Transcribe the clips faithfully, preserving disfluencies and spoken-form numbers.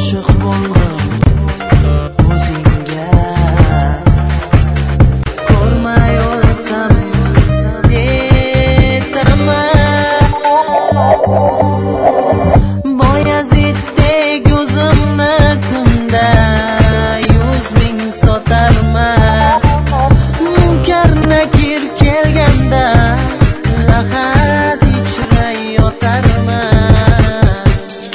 oshiq bo'ldim o'zingga, ko'rmay o'lsam netaman. Boyaziddek o'zimni kunda yuz ming sotarman. Munkar nakir kelganda lahad ichra yotarman.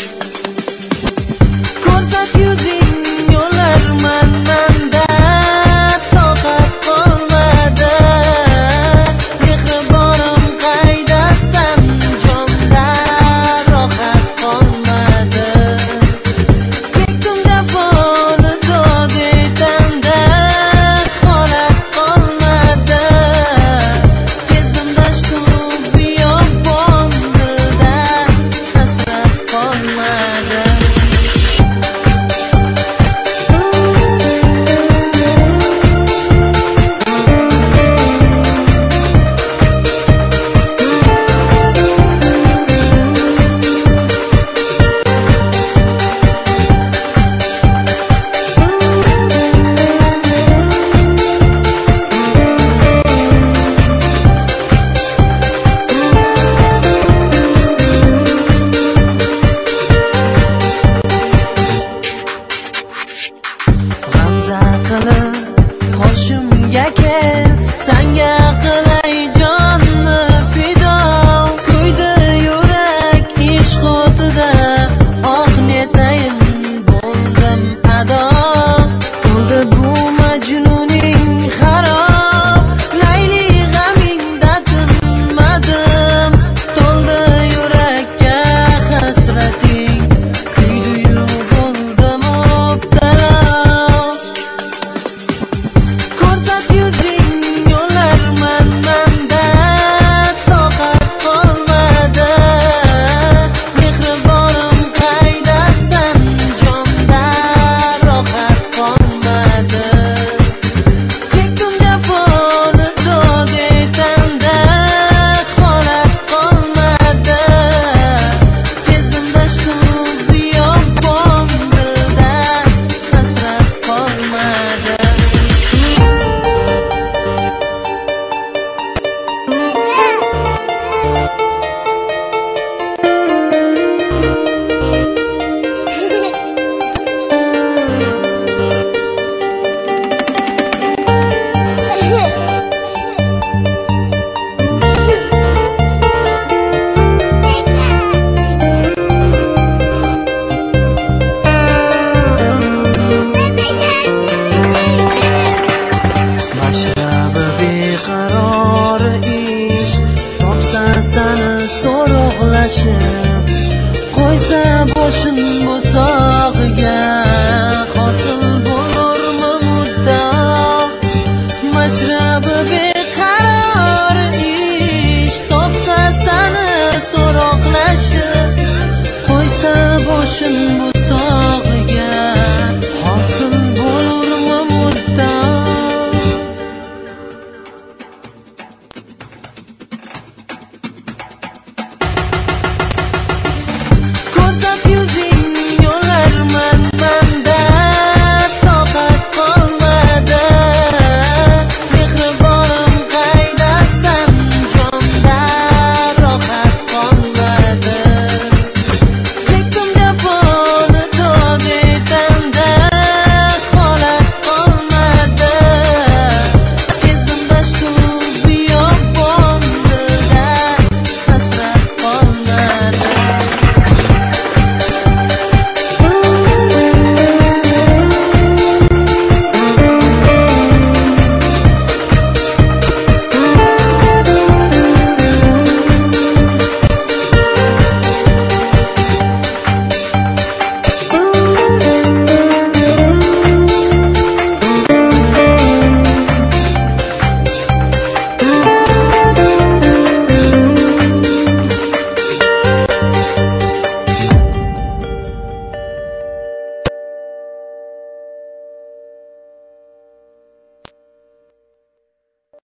Ko'rsat yuzing yo'larman manda, toqat qolmadi. Mehribonim qaydasan, jonda rohat qolmadi. Chekdim jafoni dod etanda, holat qolmadi. Kezdim dashtu biyobon, dilda hasrat qolmadi. G'amza qilib qoshimga kel, sanga qilay jonni fido. Kuydi yurak ishq o'tida, oh netayin bo'ldim ado. Bo'ldi bu majnuning xarob, Layli g'amingda tinmadim. To'ldi yurakka hasrating, kuydi-yu bo'ldim mubtalo. Ko'rsat yuzing yo'larman manda, toqat qolmadi. Mehribonim qaydasan, jonda rohat qolmadi. Chekdim jafoni dod etanda, holat qolmadi. Kezdim dashtu biyobon, dilda hasrat qolmadi. Mashrabi beqaror ish, topsa sani so'roqlashib, qo'ysa boshing bo'sog'iga, hosil bo'lurmi muddao. Mashrabi beqaror ish, topsa sani so'roqlashib, qo'ysa boshing